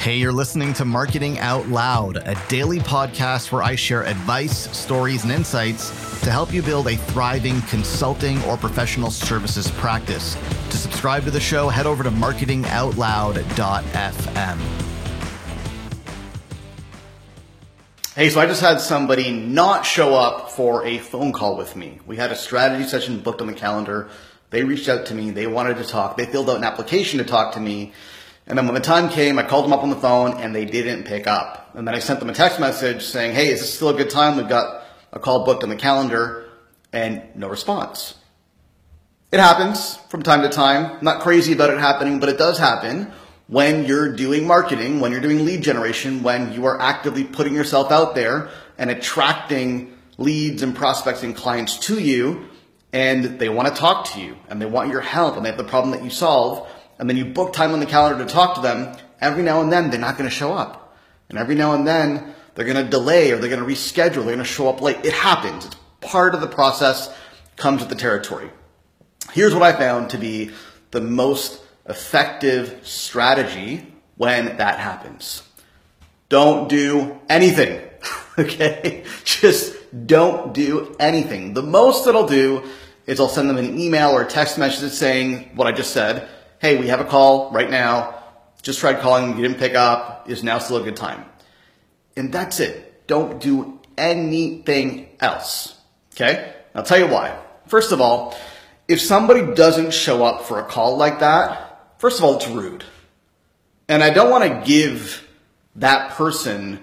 Hey, you're listening to Marketing Out Loud, a daily podcast where I share advice, stories, and insights to help you build a thriving consulting or professional services practice. To subscribe to the show, head over to marketingoutloud.fm. Hey, so I just had somebody not show up for a phone call with me. We had a strategy session booked on the calendar. They reached out to me. They wanted to talk. They filled out an application to talk to me. And then when the time came, I called them up on the phone and they didn't pick up. And then I sent them a text message saying, hey, is this still a good time? We've got a call booked on the calendar, and no response. It happens from time to time. I'm not crazy about it happening, but it does happen when you're doing marketing, when you're doing lead generation, when you are actively putting yourself out there and attracting leads and prospects and clients to you, and they want to talk to you and they want your help and they have the problem that you solve. And then you book time on the calendar to talk to them. Every now and then, they're not going to show up. And every now and then, they're going to delay or they're going to reschedule. They're going to show up late. It happens. It's part of the process, comes with the territory. Here's what I found to be the most effective strategy when that happens. Don't do anything. Okay? Just don't do anything. The most that I'll do is I'll send them an email or a text message saying what I just said. Hey, we have a call right now. Just tried calling. You didn't pick up. Is now still a good time? And that's it. Don't do anything else. Okay? I'll tell you why. First of all, if somebody doesn't show up for a call like that, first of all, it's rude. And I don't want to give that person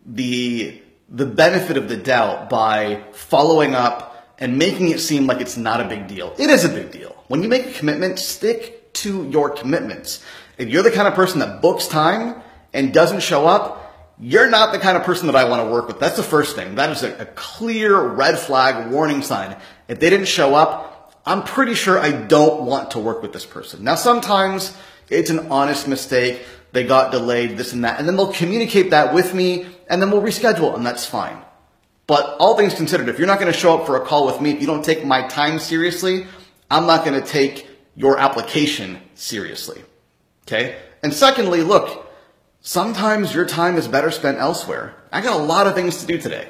the benefit of the doubt by following up and making it seem like it's not a big deal. It is a big deal. When you make a commitment, stick to your commitments. If you're the kind of person that books time and doesn't show up, you're not the kind of person that I want to work with. That's the first thing. That is a clear red flag warning sign. If they didn't show up, I'm pretty sure I don't want to work with this person. Now, sometimes it's an honest mistake. They got delayed, this and that, and then they'll communicate that with me and then we'll reschedule and that's fine. But all things considered, if you're not going to show up for a call with me, if you don't take my time seriously, I'm not going to take your application seriously. Okay? And secondly, look, sometimes your time is better spent elsewhere. I got a lot of things to do today.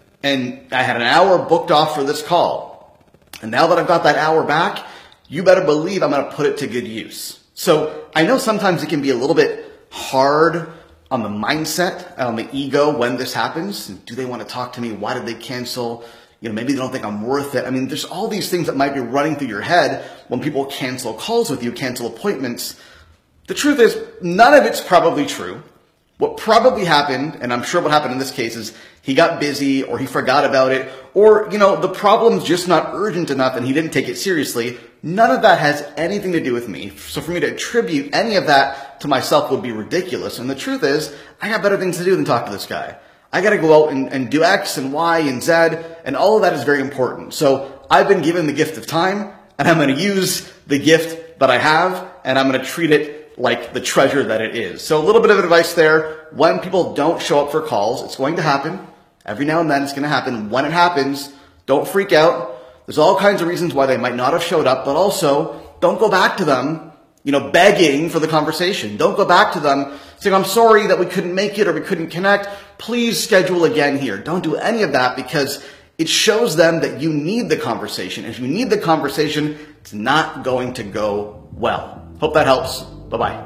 And I had an hour booked off for this call. And now that I've got that hour back, you better believe I'm going to put it to good use. So I know sometimes it can be a little bit hard on the mindset, on the ego when this happens. Do they want to talk to me? Why did they cancel? Maybe they don't think I'm worth it. I mean, there's all these things that might be running through your head when people cancel calls with you, cancel appointments. The truth is, none of it's probably true. What probably happened, and I'm sure what happened in this case, is he got busy or he forgot about it, or, the problem's just not urgent enough and he didn't take it seriously. None of that has anything to do with me. So for me to attribute any of that to myself would be ridiculous. And the truth is, I got better things to do than talk to this guy. I got to go out and do X and Y and Z, and all of that is very important. So I've been given the gift of time, and I'm going to use the gift that I have, and I'm going to treat it like the treasure that it is. So a little bit of advice there. When people don't show up for calls, it's going to happen. Every now and then it's going to happen. When it happens, don't freak out. There's all kinds of reasons why they might not have showed up, but also don't go back to them begging for the conversation. Don't go back to them saying, I'm sorry that we couldn't make it or we couldn't connect. Please schedule again here. Don't do any of that because it shows them that you need the conversation. If you need the conversation, it's not going to go well. Hope that helps. Bye-bye.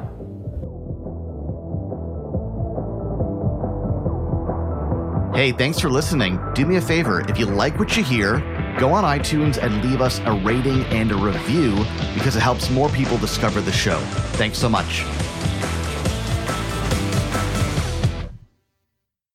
Hey, thanks for listening. Do me a favor. If you like what you hear, go on iTunes and leave us a rating and a review because it helps more people discover the show. Thanks so much.